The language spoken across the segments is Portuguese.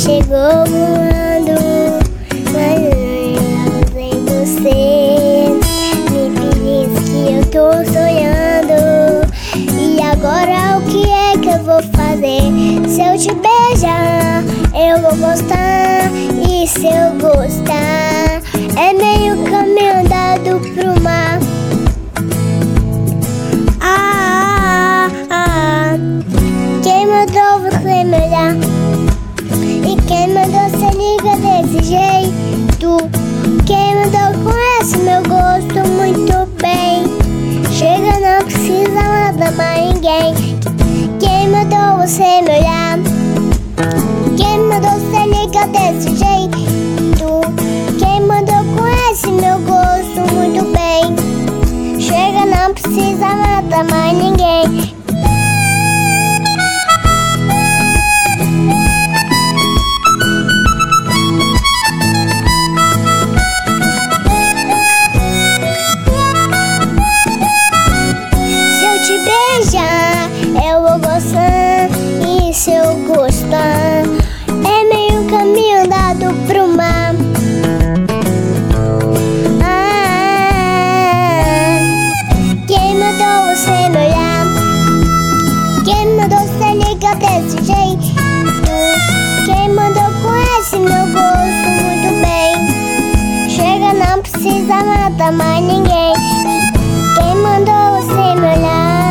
chegou voando, mas eu sem você. Me diz que eu tô sonhando. E agora o que é que eu vou fazer? Se eu te beijar, eu vou gostar. E se eu gostar, é meio caminho andado pro mar. Quem mandou você me olhar? E quem mandou você liga desse jeito? Quem mandou conhece meu gosto muito bem. Chega, não precisa mandar mais ninguém. Quem mandou você me olhar? Quem mandou você liga desse jeito? Quem mandou conhece meu gosto muito bem. Chega, não precisa mandar mais ninguém. Eu vou gostar, e se eu gostar, é meio caminho andado pro mar. Quem mandou você me olhar? Quem mandou você ligar desse jeito? Quem mandou conhece meu gosto muito bem. Chega, não precisa matar mais ninguém. Quem mandou você me olhar?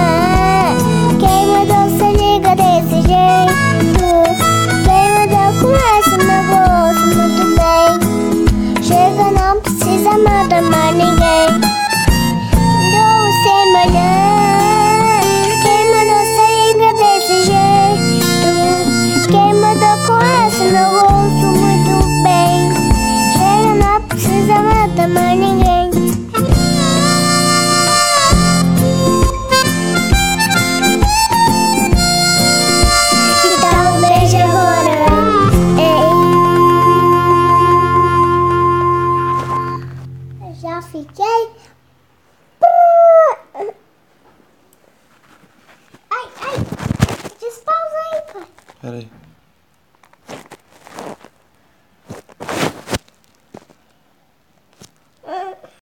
Desse jeito, quem mandou conhece meu gosto muito bem. Chega, não precisa mandar mais ninguém. Mandou você me olhar? Quem mandou você liga desse jeito? Quem mandou conhece meu gosto muito bem. Chega, não precisa mandar mais ninguém. Já fiquei. Ai, ai. Despausa aí, pai. Peraí.